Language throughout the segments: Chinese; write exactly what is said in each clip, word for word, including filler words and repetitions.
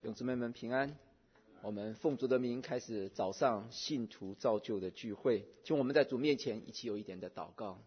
兄姊妹们平安。我们奉主的名开始早上信徒造就的聚会，请我们在主面前一起有一点的祷告。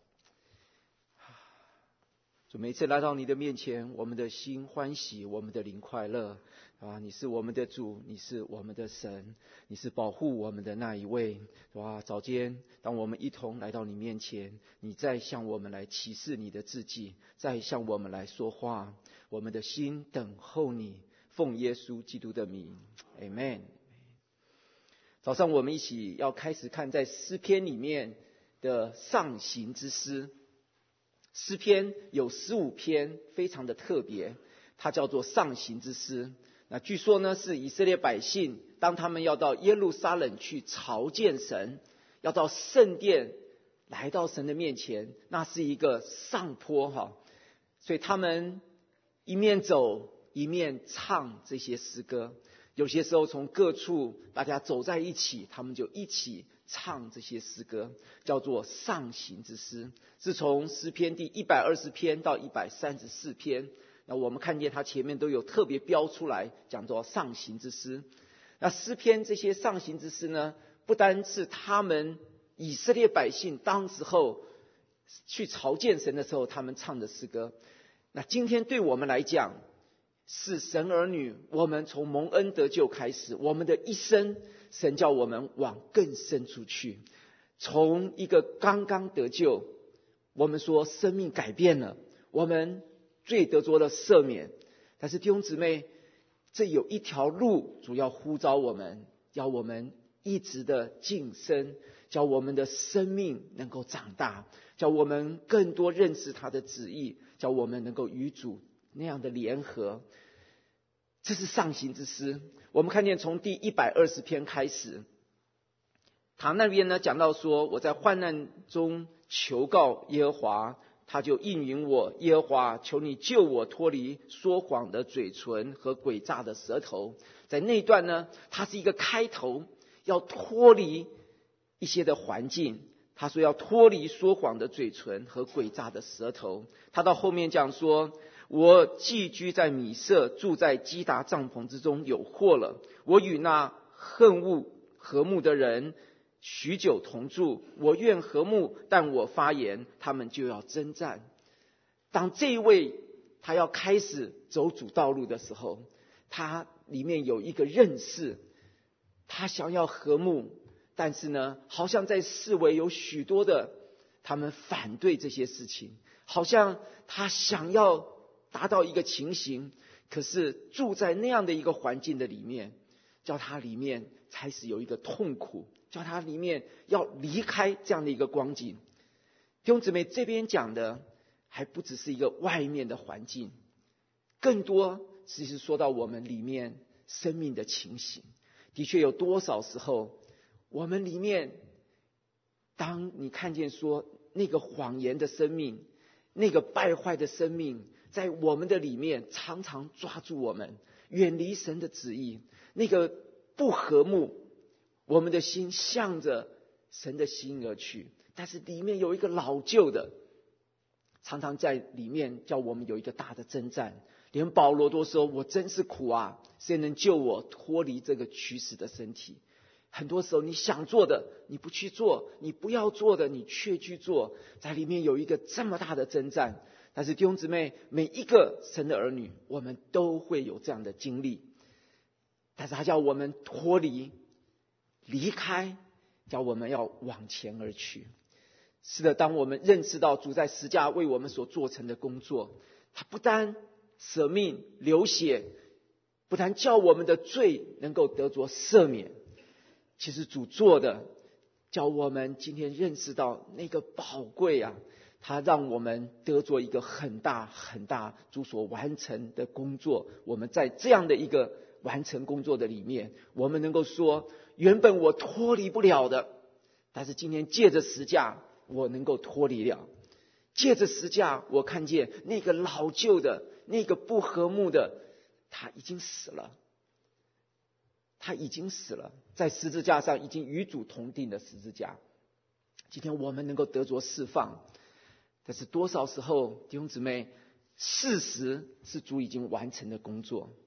主，每次来到你的面前，我们的心欢喜，我们的灵快乐啊！你是我们的主，你是我们的神，你是保护我们的那一位。哇！早间当我们一同来到你面前，你再向我们来启示你的自己，再向我们来说话，我们的心等候你。奉耶稣基督的名 Amen。 早上我们一起要开始看在诗篇里面的上行之诗。诗篇有十五篇，非常的特别，它叫做上行之诗。那据说呢，是以色列百姓当他们要到耶路撒冷去朝见神，要到圣殿来到神的面前，那是一个上坡哈，所以他们一面走一面唱这些诗歌。有些时候从各处大家走在一起，他们就一起唱这些诗歌，叫做上行之诗。是从诗篇第一百二十篇到一百三十四篇，那我们看见它前面都有特别标出来，讲做上行之诗。那诗篇这些上行之诗呢，不单是他们以色列百姓当时候去朝见神的时候他们唱的诗歌，那今天对我们来讲是神儿女，我们从蒙恩得救开始，我们的一生神叫我们往更深处去。从一个刚刚得救，我们说生命改变了，我们罪得着了赦免，但是弟兄姊妹，这有一条路主要呼召我们，要我们一直的晋升，叫我们的生命能够长大，叫我们更多认识他的旨意，叫我们能够与主那样的联合。这是上行之诗。我们看见从第一百二十篇开始，他那边呢讲到说，我在患难中求告耶和华，他就应允我。耶和华，求你救我脱离说谎的嘴唇和诡诈的舌头。在那段呢，它是一个开头，要脱离一些的环境。他说要脱离说谎的嘴唇和诡诈的舌头。他到后面讲说，我寄居在米色，住在基达帐篷之中，有祸了。我与那恨恶和睦的人许久同住，我愿和睦，但我发言，他们就要征战。当这一位他要开始走主道路的时候，他里面有一个认识，他想要和睦，但是呢，好像在四围有许多的他们反对这些事情，好像他想要达到一个情形，可是住在那样的一个环境的里面，叫他里面开始有一个痛苦，叫他里面要离开这样的一个光景。弟兄姊妹，这边讲的还不只是一个外面的环境，更多其实说到我们里面生命的情形。的确有多少时候我们里面，当你看见说那个谎言的生命，那个败坏的生命在我们的里面常常抓住我们，远离神的旨意，那个不和睦，我们的心向着神的心而去，但是里面有一个老旧的，常常在里面叫我们有一个大的征战。连保罗都说，我真是苦啊，谁能救我脱离这个驱使的身体。很多时候你想做的你不去做，你不要做的你却去做，在里面有一个这么大的征战。但是弟兄姊妹，每一个神的儿女，我们都会有这样的经历，但是他叫我们脱离离开，叫我们要往前而去。是的，当我们认识到主在十架为我们所做成的工作，他不单舍命流血，不但叫我们的罪能够得着赦免，其实主做的叫我们今天认识到那个宝贵啊，他让我们得着一个很大很大主所完成的工作。我们在这样的一个完成工作的里面，我们能够说，原本我脱离不了的，但是今天借着十架我能够脱离了。借着十架我看见那个老旧的，那个不和睦的，他已经死了，他已经死了，在十字架上已经与主同定的十字架。今天我们能够得着释放，但是多少时候弟兄姊妹，事实是主已经完成的工作，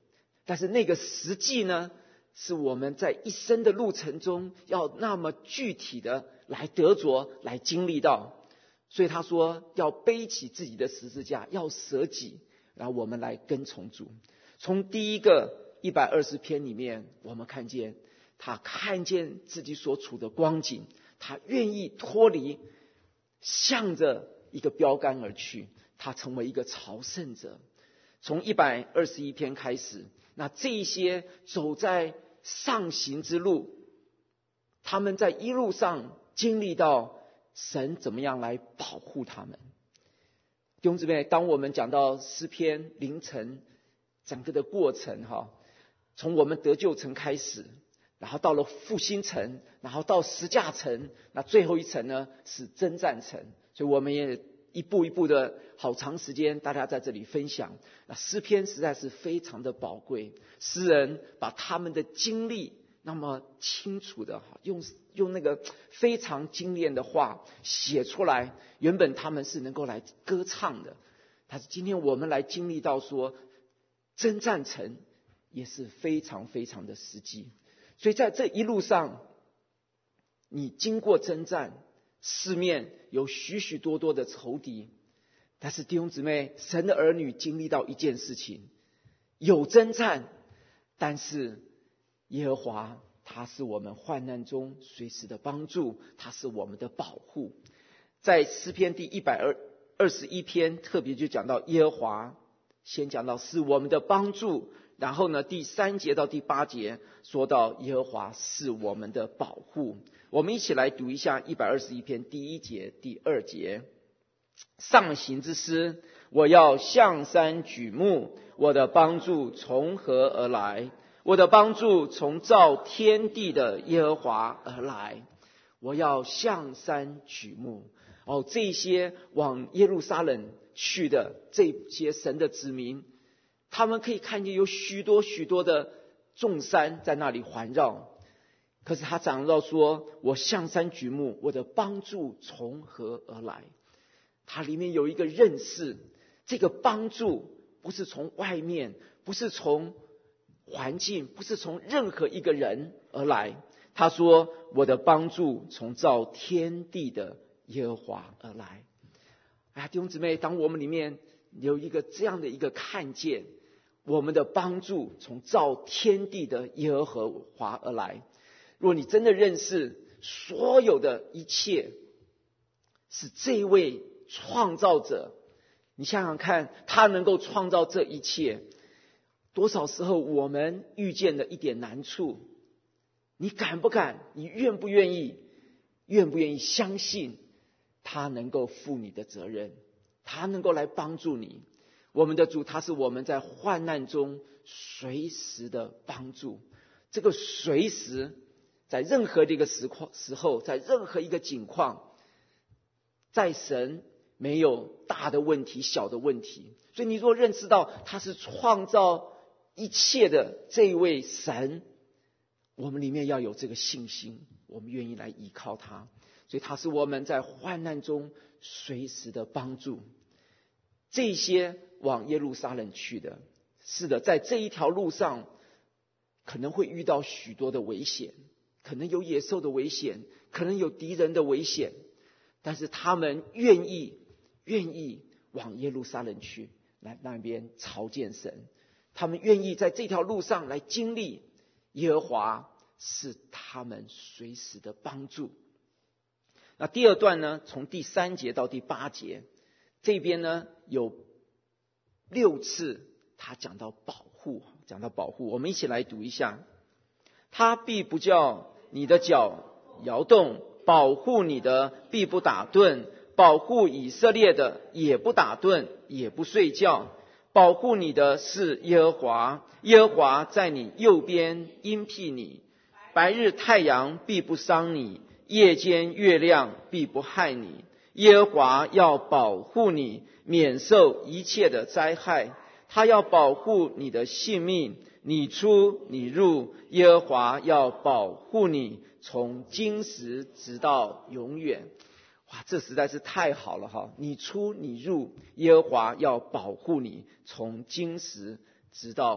但是那个实际呢，是我们在一生的路程中要那么具体的来得着，来经历到。所以他说要背起自己的十字架，要舍己，然后我们来跟从主。从第一个一百二十篇里面，我们看见他看见自己所处的光景，他愿意脱离，向着一个标杆而去，他成为一个朝圣者。从一百二十一篇开始，那这一些走在上行之路，他们在一路上经历到神怎么样来保护他们。弟兄姊妹，当我们讲到诗篇凌晨整个的过程哈，从我们得救城开始，然后到了复兴城，然后到十架城，那最后一层呢是征战城。所以我们也一步一步的好长时间大家在这里分享。那诗篇实在是非常的宝贵，诗人把他们的经历那么清楚的用用那个非常精炼的话写出来，原本他们是能够来歌唱的，但是今天我们来经历到说征战城也是非常非常的实际。所以在这一路上，你经过征战，四面有许许多多的仇敌，但是弟兄姊妹，神的儿女经历到一件事情，有征战，但是耶和华他是我们患难中随时的帮助，他是我们的保护。在诗篇第一百二十一篇特别就讲到耶和华，先讲到是我们的帮助，然后呢第三节到第八节说到耶和华是我们的保护。我们一起来读一下一百二十一篇第一节第二节。上行之诗，我要向山举目，我的帮助从何而来？我的帮助从造天地的耶和华而来。我要向山举目。哦，这些往耶路撒冷去的这些神的子民，他们可以看见有许多许多的众山在那里环绕。可是他讲到说，我向山举目，我的帮助从何而来？它里面有一个认识，这个帮助不是从外面，不是从环境，不是从任何一个人而来。他说我的帮助从造天地的耶和华而来。哎，弟兄姊妹，当我们里面有一个这样的一个看见，我们的帮助从造天地的耶和华而来。如果你真的认识所有的一切是这位创造者，你想想看，他能够创造这一切，多少时候我们遇见了一点难处，你敢不敢，你愿不愿意，愿不愿意相信他能够负你的责任，他能够来帮助你。我们的主，他是我们在患难中随时的帮助。这个随时，在任何的一个时况时候，在任何一个境况，在神没有大的问题小的问题。所以你若认识到他是创造一切的这一位神，我们里面要有这个信心，我们愿意来依靠他。所以他是我们在患难中随时的帮助。这些往耶路撒冷去的，是的，在这一条路上可能会遇到许多的危险，可能有野兽的危险，可能有敌人的危险，但是他们愿意愿意往耶路撒冷去，来那边朝见神。他们愿意在这条路上来经历耶和华是他们随时的帮助。那第二段呢，从第三节到第八节，这边呢有六次他讲到保护，讲到保护，我们一起来读一下。他必不叫你的脚摇动，保护你的必不打盹，保护以色列的也不打盹，也不睡觉。保护你的是耶和华，耶和华在你右边荫庇你。白日太阳必不伤你，夜间月亮必不害你。耶和华要保护你，免受一切的灾害。他要保护你的性命，你出你入，耶和华要保护你，从今时直到永远。哇，这实在是太好了哈！你出你入，耶和华要保护你，从今时直到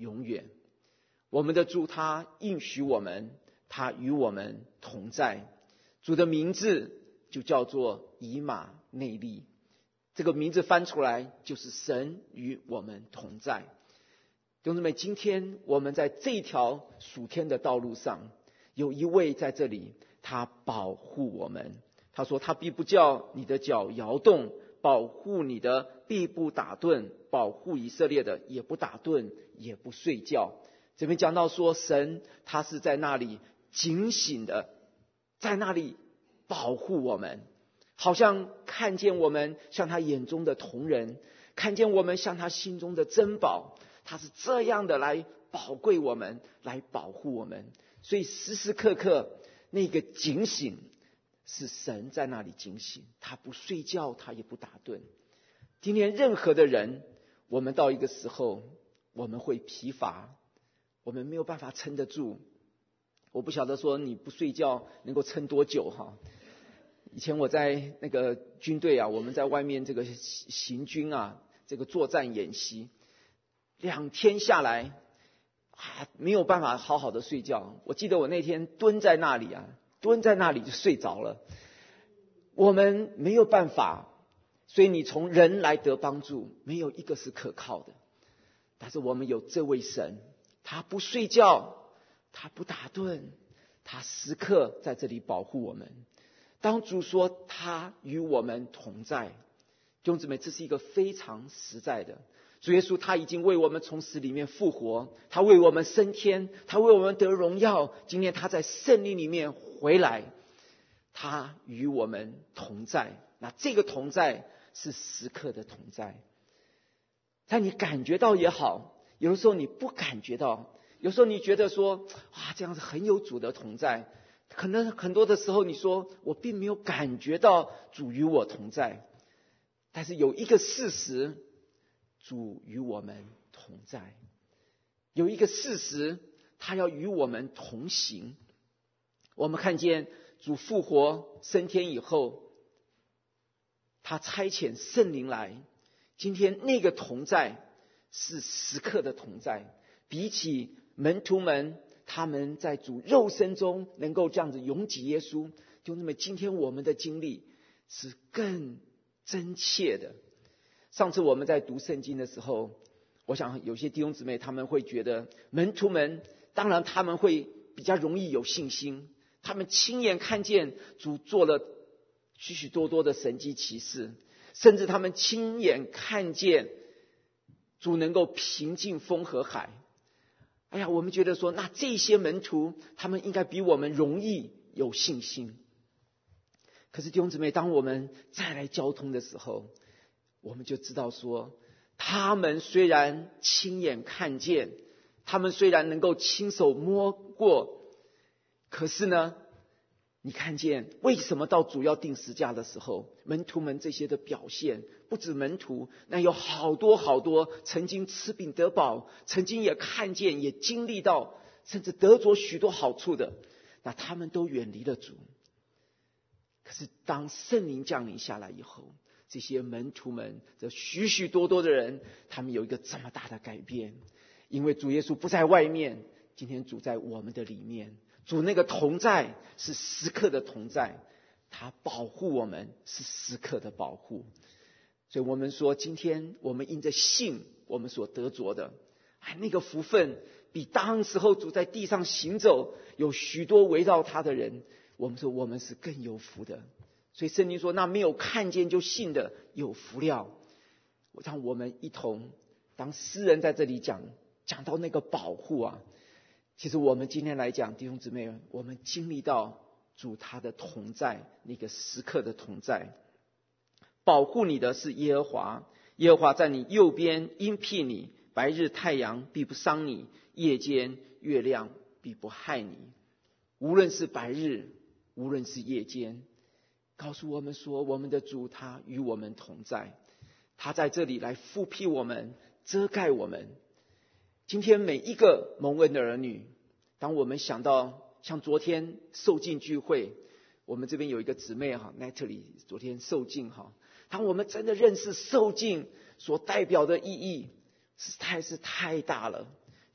永远。我们的主他应许我们，他与我们同在。主的名字就叫做以马内利，这个名字翻出来就是神与我们同在。弟兄姊妹，今天我们在这条属天的道路上，有一位在这里，他保护我们。他说他必不叫你的脚摇动，保护你的必不打盹，保护以色列的也不打盹也不睡觉。这边讲到说，神他是在那里警醒的，在那里保护我们，好像看见我们像他眼中的瞳人，看见我们像他心中的珍宝，他是这样的来宝贵我们，来保护我们。所以时时刻刻那个警醒是神在那里警醒，他不睡觉，他也不打盹。今天任何的人，我们到一个时候我们会疲乏，我们没有办法撑得住。我不晓得说你不睡觉能够撑多久哈。以前我在那个军队啊，我们在外面这个行军啊，这个作战演习，两天下来啊，没有办法好好的睡觉。我记得我那天蹲在那里啊，蹲在那里就睡着了。我们没有办法，所以你从人来得帮助，没有一个是可靠的。但是我们有这位神，他不睡觉，他不打盹，他时刻在这里保护我们。当主说他与我们同在，弟兄姊妹，这是一个非常实在的。主耶稣他已经为我们从死里面复活，他为我们升天，他为我们得荣耀。今天他在圣灵里面回来，他与我们同在。那这个同在是时刻的同在，在你感觉到也好，有的时候你不感觉到，有时候你觉得说啊，这样子很有主的同在，可能很多的时候你说我并没有感觉到主与我同在。但是有一个事实，主与我们同在，有一个事实，他要与我们同行。我们看见主复活升天以后，他差遣圣灵来，今天那个同在是时刻的同在。比起门徒们他们在主肉身中能够这样子拥挤耶稣，就那么今天我们的经历是更真切的。上次我们在读圣经的时候，我想有些弟兄姊妹他们会觉得门徒们当然他们会比较容易有信心，他们亲眼看见主做了许许多多的神迹奇事，甚至他们亲眼看见主能够平静风和海。哎呀，我们觉得说那这些门徒他们应该比我们容易有信心。可是弟兄姊妹，当我们再来交通的时候，我们就知道说，他们虽然亲眼看见，他们虽然能够亲手摸过，可是呢，你看见为什么到主要定十架的时候，门徒们这些的表现，不止门徒，那有好多好多曾经吃饼得饱，曾经也看见也经历到甚至得着许多好处的，那他们都远离了主。可是当圣灵降临下来以后，这些门徒们这许许多多的人，他们有一个这么大的改变。因为主耶稣不在外面，今天主在我们的里面，主那个同在是时刻的同在，他保护我们是时刻的保护。所以我们说今天我们因着信我们所得着的，哎，那个福分比当时候主在地上行走有许多围绕他的人，我们说我们是更有福的。所以圣经说那没有看见就信的有福了。让我们一同，当诗人在这里讲讲到那个保护啊，其实我们今天来讲弟兄姊妹，我们经历到主他的同在，那个时刻的同在。保护你的是耶和华，耶和华在你右边荫庇你，白日太阳必不伤你，夜间月亮必不害你。无论是白日，无论是夜间，告诉我们说我们的主他与我们同在，他在这里来复辟我们，遮盖我们。今天每一个蒙恩的儿女，当我们想到像昨天受浸聚会，我们这边有一个姊妹哈 Natalie 昨天受浸哈，当我们真的认识受浸所代表的意义，实在是太大了。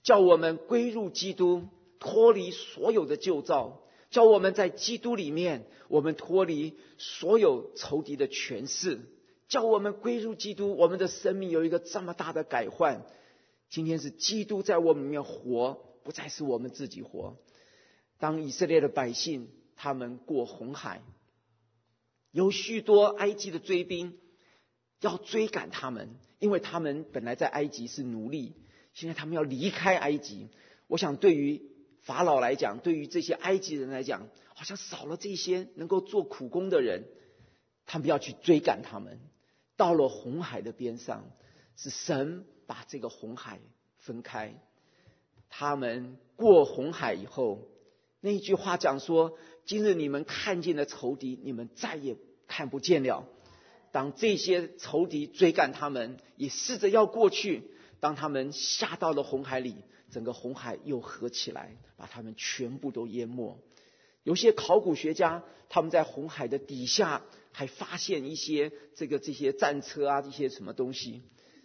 叫我们归入基督，脱离所有的旧造，叫我们在基督里面，我们脱离所有仇敌的权势，叫我们归入基督，我们的生命有一个这么大的改换。今天是基督在我们里面活，不再是我们自己活。当以色列的百姓他们过红海，有许多埃及的追兵要追赶他们，因为他们本来在埃及是奴隶，现在他们要离开埃及。我想对于法老来讲，对于这些埃及人来讲，好像少了这些能够做苦工的人，他们要去追赶他们。到了红海的边上，是神把这个红海分开。他们过红海以后，那一句话讲说，今日你们看见的仇敌，你们再也看不见了。当这些仇敌追赶他们，也试着要过去，当他们下到了红海里，整个红海又合起来，把他们全部都淹没。有些考古学家他们在红海的底下还发现一些这个这些战车啊，这些什么东西。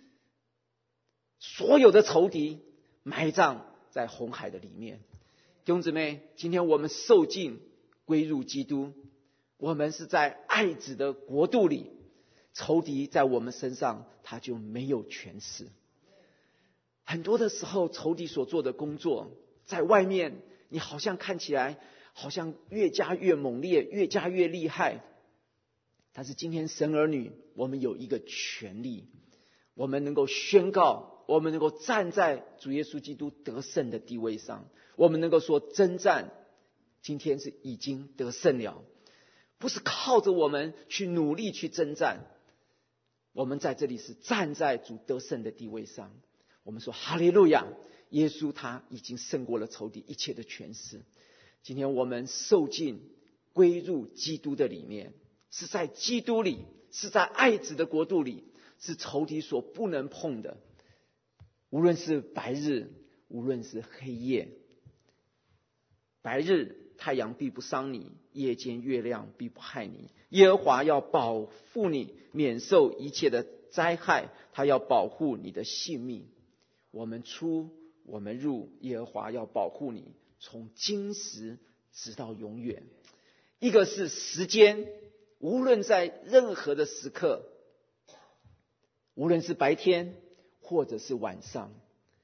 所有的仇敌埋葬在红海的里面。弟兄姊妹，今天我们受尽归入基督，我们是在爱子的国度里，仇敌在我们身上他就没有权势。很多的时候，仇敌所做的工作，在外面你好像看起来好像越加越猛烈，越加越厉害。但是今天神儿女，我们有一个权利，我们能够宣告，我们能够站在主耶稣基督得胜的地位上，我们能够说征战今天是已经得胜了，不是靠着我们去努力去征战，我们在这里是站在主得胜的地位上。我们说哈利路亚，耶稣他已经胜过了仇敌一切的权势。今天我们受尽归入基督的里面，是在基督里，是在爱子的国度里，是仇敌所不能碰的。无论是白日，无论是黑夜，白日太阳必不伤你，夜间月亮必不害你。耶和华要保护你，免受一切的灾害，他要保护你的性命。我们出我们入，耶和华要保护你，从今时直到永远。一个是时间，无论在任何的时刻，无论是白天或者是晚上，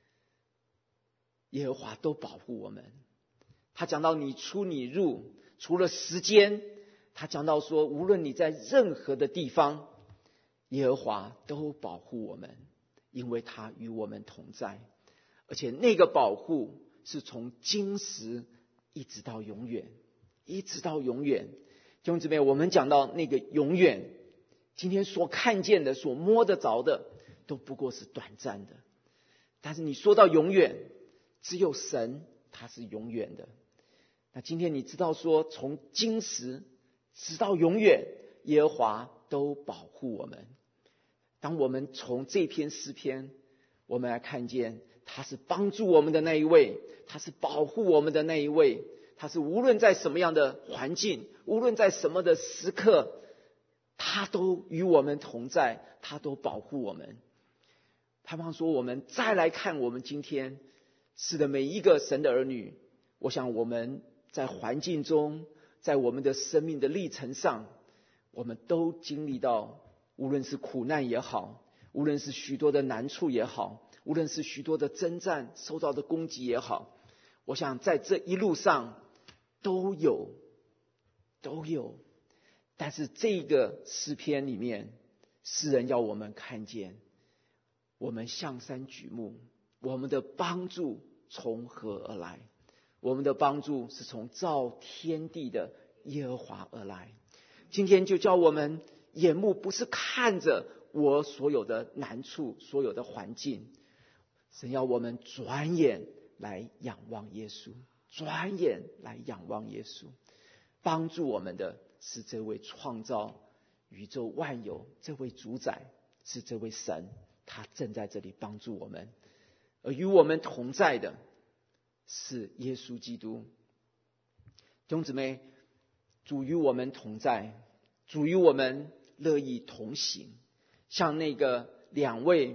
耶和华都保护我们。他讲到你出你入，除了时间，他讲到说无论你在任何的地方，耶和华都保护我们，因为他与我们同在。而且那个保护是从今时一直到永远，一直到永远。弟兄姊妹，我们讲到那个永远，今天所看见的所摸得着的都不过是短暂的，但是你说到永远，只有神他是永远的。那今天你知道说，从今时直到永远，耶和华都保护我们。当我们从这篇诗篇，我们来看见他是帮助我们的那一位，他是保护我们的那一位，他是无论在什么样的环境，无论在什么的时刻，他都与我们同在，他都保护我们。盼望说我们再来看我们今天是的每一个神的儿女，我想我们在环境中，在我们的生命的历程上，我们都经历到，无论是苦难也好，无论是许多的难处也好，无论是许多的征战受到的攻击也好，我想在这一路上都有都有。但是这个诗篇里面，诗人要我们看见，我们向山举目，我们的帮助从何而来？我们的帮助是从造天地的耶和华而来。今天就叫我们眼目不是看着我所有的难处，所有的环境，神要我们转眼来仰望耶稣，转眼来仰望耶稣。帮助我们的是这位创造宇宙万有，这位主宰，是这位神，他正在这里帮助我们。而与我们同在的是耶稣基督。弟兄姊妹，主与我们同在，主与我们乐意同行。像那个两位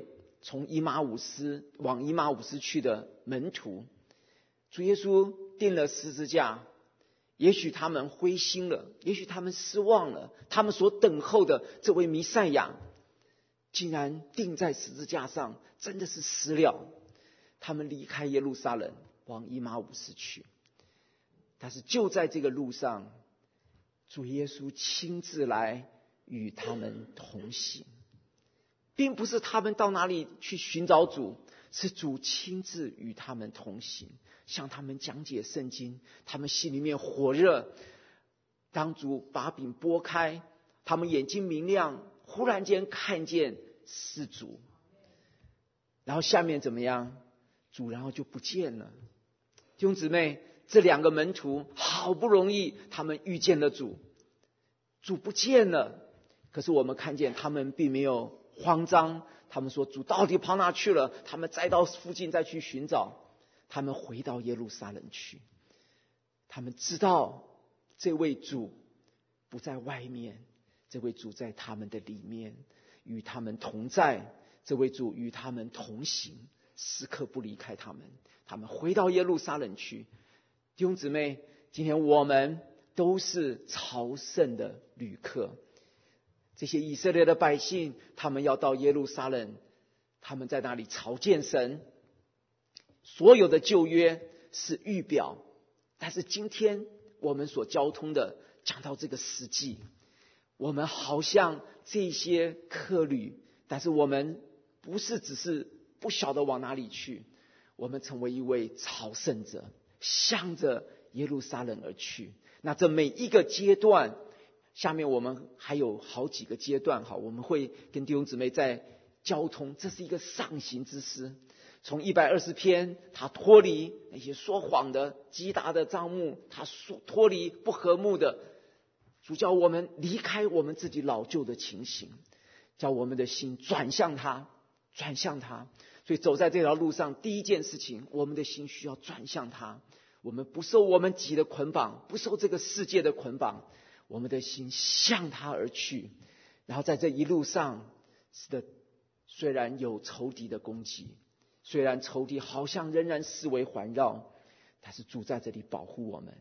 从以马忤斯往以马忤斯去的门徒，主耶稣钉了十字架，也许他们灰心了，也许他们失望了，他们所等候的这位弥赛亚竟然钉在十字架上，真的是死了。他们离开耶路撒冷往以马忤斯去，但是就在这个路上，主耶稣亲自来与他们同行，并不是他们到哪里去寻找主，是主亲自与他们同行，向他们讲解圣经，他们心里面火热。当主把饼拨开，他们眼睛明亮，忽然间看见是主，然后下面怎么样？主然后就不见了。弟兄姊妹，这两个门徒好不容易他们遇见了主，主不见了，可是我们看见他们并没有慌张，他们说主到底跑哪去了？他们再到附近再去寻找，他们回到耶路撒冷去。他们知道这位主不在外面，这位主在他们的里面，与他们同在，这位主与他们同行，时刻不离开他们。他们回到耶路撒冷去。弟兄姊妹，今天我们都是朝圣的旅客。这些以色列的百姓，他们要到耶路撒冷，他们在那里朝见神。所有的旧约是预表，但是今天我们所交通的，讲到这个实际，我们好像这些客旅，但是我们不是只是不晓得往哪里去，我们成为一位朝圣者，向着耶路撒冷而去。那这每一个阶段，下面我们还有好几个阶段，好，我们会跟弟兄姊妹在交通，这是一个上行之诗。从一百二十篇，他脱离那些说谎的击打的帐幕，他脱离不和睦的，主叫我们离开我们自己老旧的情形，叫我们的心转向他，转向他。所以走在这条路上，第一件事情，我们的心需要转向他。我们不受我们己的捆绑，不受这个世界的捆绑，我们的心向他而去。然后在这一路上，是的，虽然有仇敌的攻击，虽然仇敌好像仍然四围环绕，但是主在这里保护我们。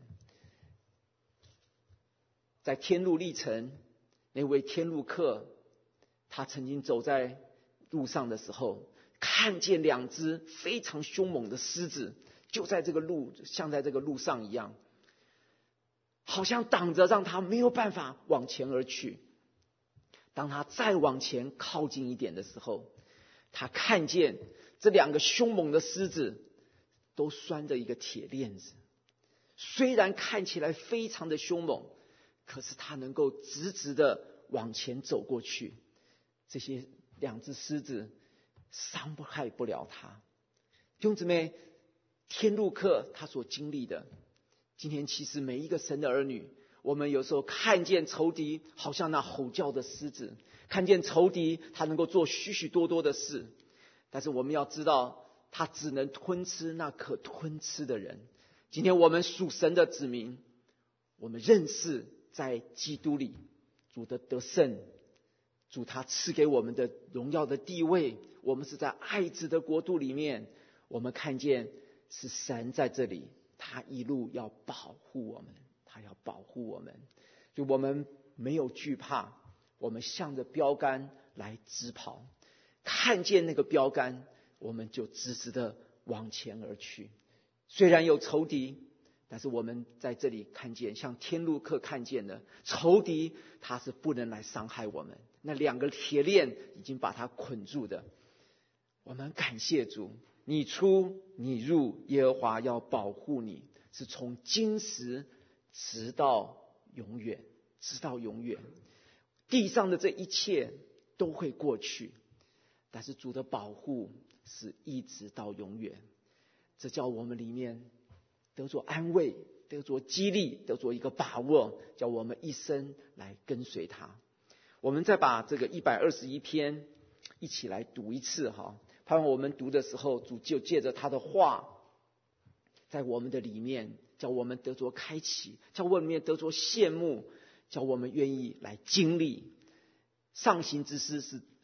在天路历程，那位天路客，他曾经走在路上的时候，看见两只非常凶猛的狮子，就在这个路，像在这个路上一样，好像挡着，让他没有办法往前而去。当他再往前靠近一点的时候，他看见这两个凶猛的狮子都拴着一个铁链子，虽然看起来非常的凶猛，可是他能够直直的往前走过去，这些两只狮子伤害不了他。弟兄姊妹，天路客他所经历的，今天其实每一个神的儿女，我们有时候看见仇敌好像那吼叫的狮子，看见仇敌他能够做许许多多的事，但是我们要知道，他只能吞吃那可吞吃的人。今天我们属神的子民，我们认识在基督里主的得胜，主他赐给我们的荣耀的地位，我们是在爱子的国度里面，我们看见是神在这里，他一路要保护我们，他要保护我们，就我们没有惧怕，我们向着标杆来直跑，看见那个标杆，我们就直直的往前而去。虽然有仇敌，但是我们在这里看见，像天路客看见的仇敌，他是不能来伤害我们，那两个铁链已经把他捆住的。我们感谢主，你出你入，耶和华要保护你，是从今时直到永远，直到永远。地上的这一切都会过去，但是主的保护是一直到永远。这叫我们里面得着安慰，得着激励，得着一个把握，叫我们一生来跟随他。我们再把这个一百二十一篇一起来读一次哈，盼望我们读的时候，主就借着他的话在我们的里面，叫我们得着开启，叫我们里面得着羡慕，叫我们愿意来经历。上行之诗是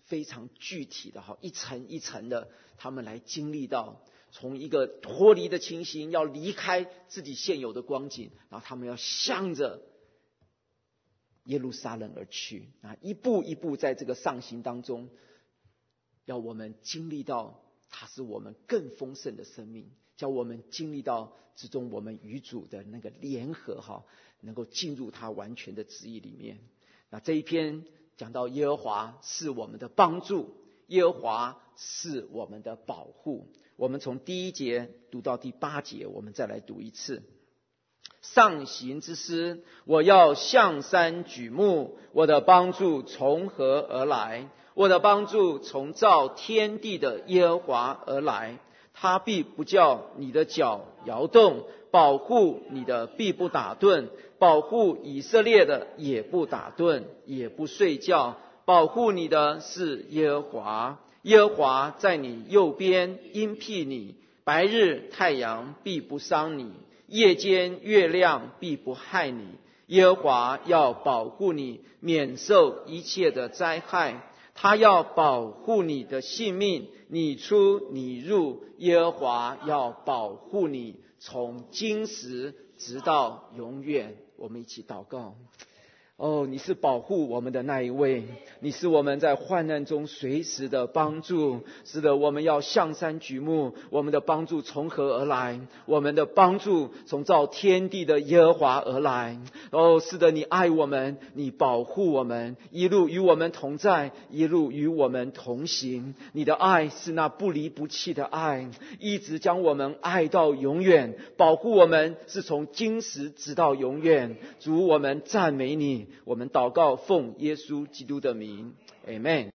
非常具体的哈，一层一层的，他们来经历到从一个脱离的情形，要离开自己现有的光景，然后他们要向着耶路撒冷而去啊，一步一步在这个上行当中，要我们经历到它是我们更丰盛的生命，叫我们经历到之中我们与主的那个联合哈，能够进入他完全的旨意里面。那这一篇讲到耶和华是我们的帮助，耶和华是我们的保护。我们从第一节读到第八节，我们再来读一次。上行之诗，我要向山举目，我的帮助从何而来？我的帮助从造天地的耶和华而来，他必不叫你的脚摇动，保护你的必不打盹，保护以色列的也不打盹，也不睡觉，保护你的是耶和华。耶和华在你右边荫庇你，白日太阳必不伤你，夜间月亮必不害你。耶和华要保护你，免受一切的灾害，他要保护你的性命，你出你入，耶和华要保护你，从今时直到永远。我们一起祷告。哦，你是保护我们的那一位，你是我们在患难中随时的帮助。是的，我们要向山举目，我们的帮助从何而来？我们的帮助从造天地的耶和华而来。哦，是的，你爱我们，你保护我们，一路与我们同在，一路与我们同行。你的爱是那不离不弃的爱，一直将我们爱到永远，保护我们是从今时直到永远。主，我们赞美你，我们祷告奉耶稣基督的名， Amen。